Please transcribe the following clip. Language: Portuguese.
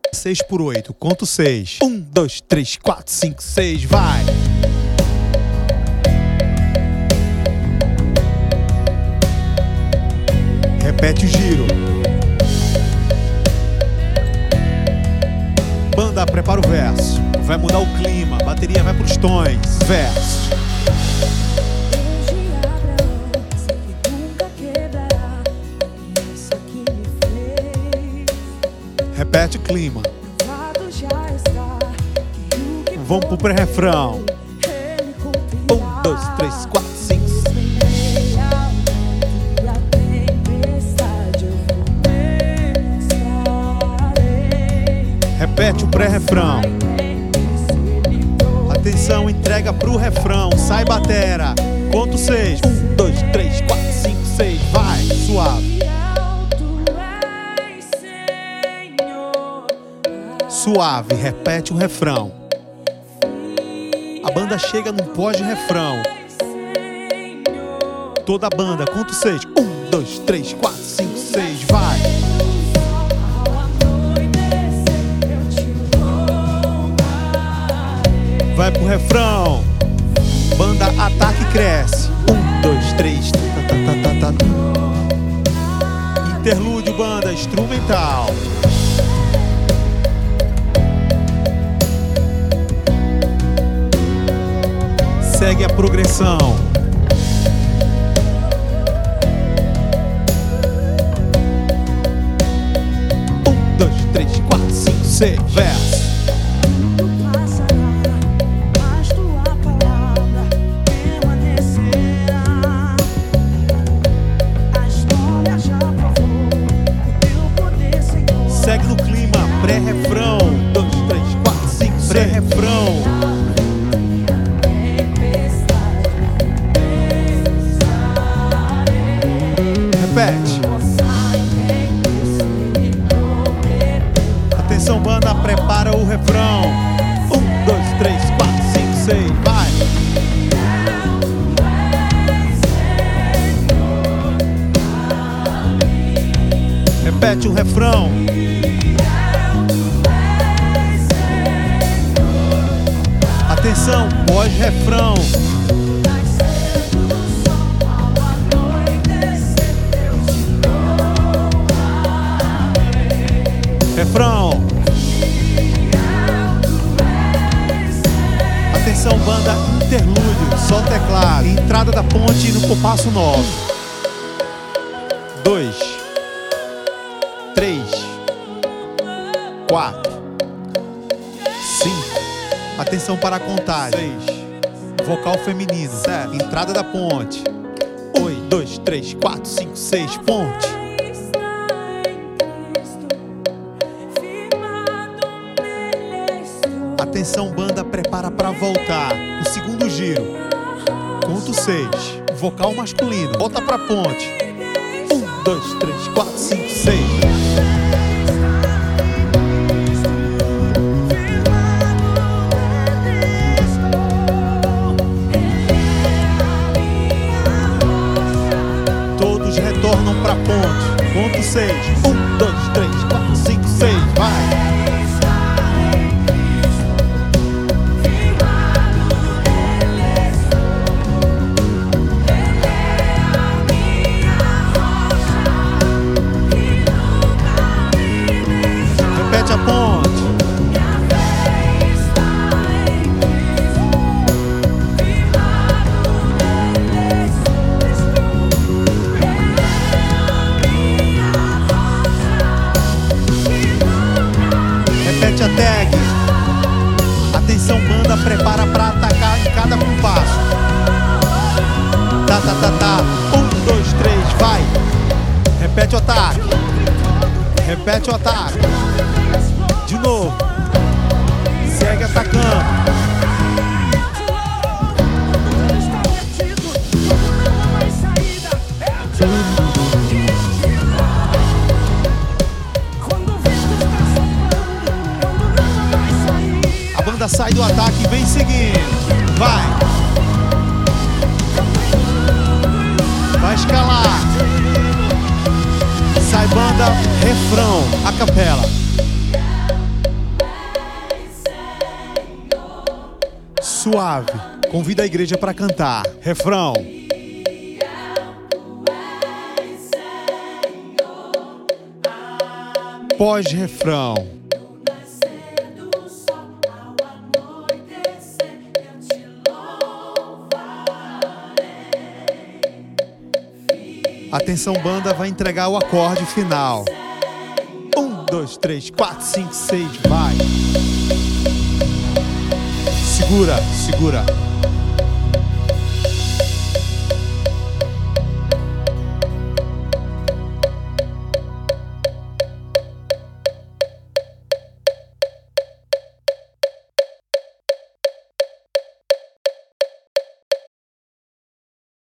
6 por 8, conto 6. 1, 2, 3, 4, 5, 6, vai! Repete o giro. Banda, prepara o verso. Vai mudar o clima, bateria vai pros tons. Verso. Repete o clima. Vamos pro pré-refrão. 1, 2, 3, 4, 5. Repete o pré-refrão. Atenção, entrega pro refrão. Sai, batera. Conto 6. 1, 2, 3, 4, 5, 6. Vai, suave. Suave, repete o refrão. A banda chega no pós-refrão. Toda a banda, conto 6. 1, 2, 3, 4, 5, 6, vai. Vai pro refrão. Banda ataca e cresce. 1, 2, 3. Interlúdio, banda instrumental. Segue a progressão. 1, 2, 3, 4, 5, 6, verso. Segue no clima, pré-refrão. 2, 3, 4, 5, pré-refrão. Repete. Atenção, banda, prepara o refrão. 1, 2, 3, 4, 5, 6, vai. Repete o refrão. Atenção, pós-refrão. Refrão. Atenção, banda, interlúdio, só teclado. Entrada da ponte no compasso 9. 2, 3, 4, 5. Atenção para a contagem. 6. Vocal feminino. 7. Entrada da ponte. 8, 2, 3, 4, 5, 6. Ponte. Atenção, banda, prepara para voltar. O segundo giro. Conto 6. Vocal masculino. Volta pra ponte. 1, 2, 3, 4, 5, 6. Todos retornam pra ponte. Conto 6. 1, 2, 3, 4, 5, 6. Vai. Repete a ponte. Repete a tag. Atenção, banda, prepara pra atacar em cada compasso. Tá, tá, tá, tá. 1, 2, 3, vai. Repete o ataque. Repete o ataque. De novo. Segue atacando. A banda sai do ataque e vem seguindo. Vai. Vai escalar. Sai, banda, refrão, a capela. suave. Convida a igreja para cantar. Refrão. Pós-refrão. Atenção, banda, vai entregar o acorde final. 1, 2, 3, 4, 5, 6, vai. Segura, segura.